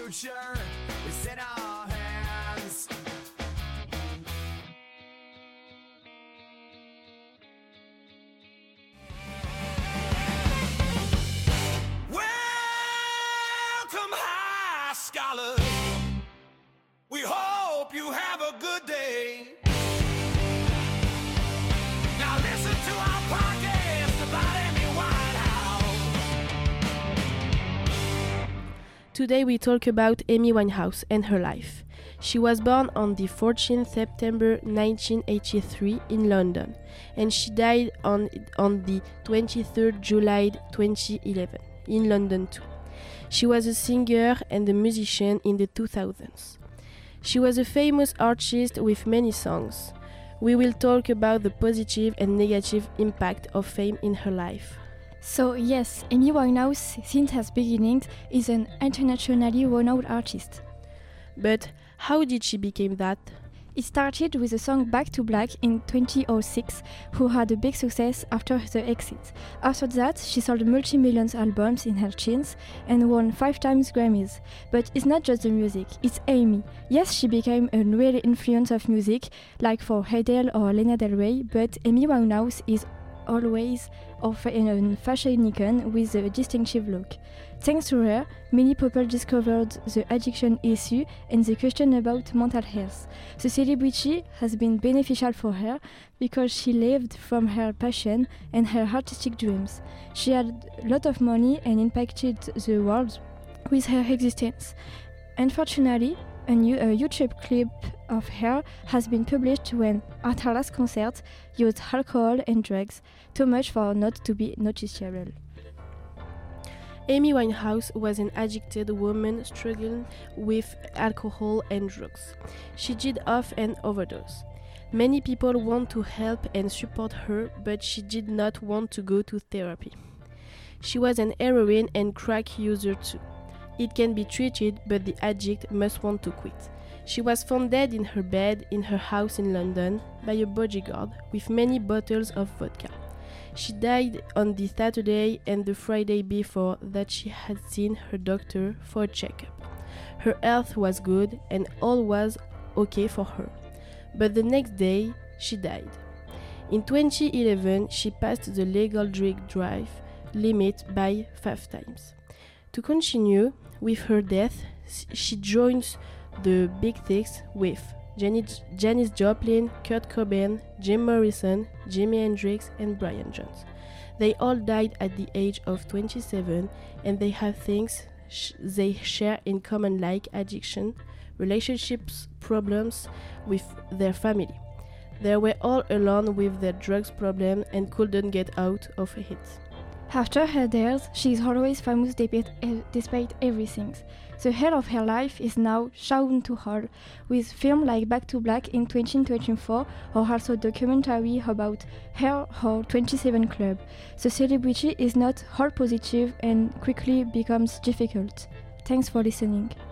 future is in our hands. Welcome, high scholars. We hope you have a good day. Now listen to our podcast about Amy Winehouse. Today we talk about Amy Winehouse and her life. She was born on the 14th September 1983 in London, and she died on the 23rd July 2011 in London too. She was a singer and a musician in the 2000s. She was a famous artist with many songs. We will talk about the positive and negative impact of fame in her life. So yes, Amy Winehouse, since her beginnings, is an internationally renowned artist. But how did she become that? It started with the song Back to Black in 2006, who had a big success after the exit. After that, she sold multi-million albums in her teens and won 5 times Grammys. But it's not just the music, it's Amy. Yes, she became a real influence of music, like for Adele or Lana Del Rey, but Amy Winehouse is always a fashion icon with a distinctive look. Thanks to her, many people discovered the addiction issue and the question about mental health. The celebrity has been beneficial for her because she lived from her passion and her artistic dreams. She had a lot of money and impacted the world with her existence. Unfortunately, a YouTube clip of her has been published when, at her last concert, used alcohol and drugs, too much for not to be noticeable. Amy Winehouse was an addicted woman struggling with alcohol and drugs. She did off and overdose. Many people want to help and support her, but she did not want to go to therapy. She was an heroin and crack user too. It can be treated, but the addict must want to quit. She was found dead in her bed in her house in London by a bodyguard with many bottles of vodka. She died on the Saturday, and the Friday before that she had seen her doctor for a checkup. Her health was good and all was okay for her. But the next day, she died. In 2011, she passed the legal drink drive limit by 5 times. To continue with her death, she joins the Big Six with Janis Joplin, Kurt Cobain, Jim Morrison, Jimi Hendrix, and Brian Jones. They all died at the age of 27, and they have things they share in common like addiction, relationships problems with their family. They were all alone with their drugs problem and couldn't get out of it. After her death, she is always famous despite everything. The hair of her life is now shown to all, with films like Back to Black in 2024 or also documentary about her 27 Club. The celebrity is not all positive and quickly becomes difficult. Thanks for listening.